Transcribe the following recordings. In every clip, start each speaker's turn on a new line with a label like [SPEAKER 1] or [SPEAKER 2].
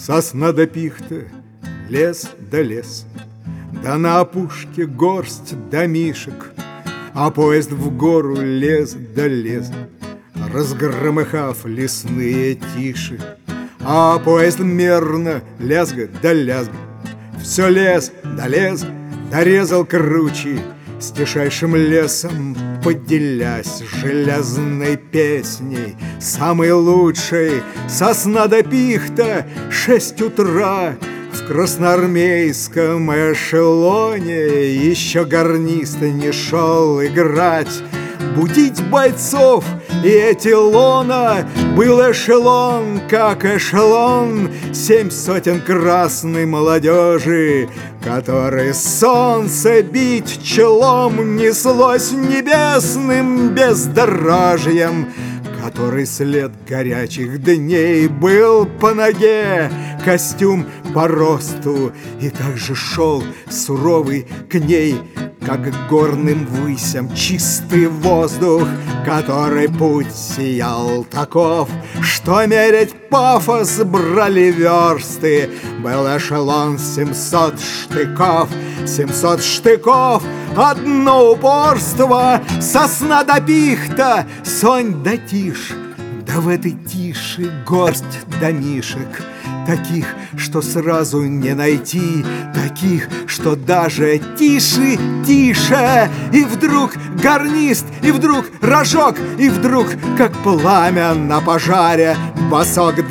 [SPEAKER 1] Сосна да пихта, лес да лес, да на опушке горсть домишек, а поезд в гору лез да лез, разгромыхав лесные тиши. А поезд мерно лязга да лязга, все лез да лез, дорезал кручи, с тишайшим лесом поделясь железной песней, самой лучшей. Сосна да пихта, 6 утра, в красноармейском эшелоне еще гарнист не шел играть. Будить бойцов и этилона был эшелон, как эшелон, 7 сотен красной молодежи, которой солнце бить челом неслось небесным бездорожьем, который след горячих дней был по ноге, костюм по росту, и также шел суровый к ней, как к горным высям чистый воздух, который путь сиял таков, что мерять пафос брали версты. Был эшелон 700 штыков, 700 штыков, одно упорство. Сосна да пихта, сонь да тишь, да в этой тиши горсть домишек, таких, что сразу не найти, таких, что даже тише, тише. И вдруг гарнист, и вдруг рожок, и вдруг, как пламя на пожаре, босок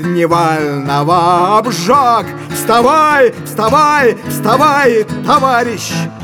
[SPEAKER 1] дневального обжег. Вставай, вставай, вставай, товарищ!